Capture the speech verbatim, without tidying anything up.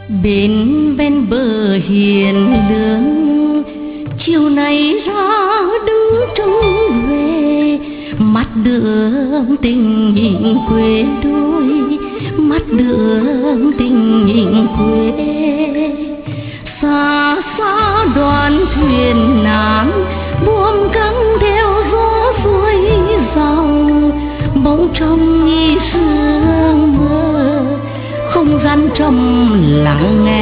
Bên ven bờ hiền lương, chiều nay ra đứng trông về, mắt đường tình nhìn quê đôi, mắt đường tình nhìn quê. Xa xa đoàn thuyền nan buông căng theo gió xuôi dòng, bỗng trong nghi sương mơ không gian trầm lặng nghe.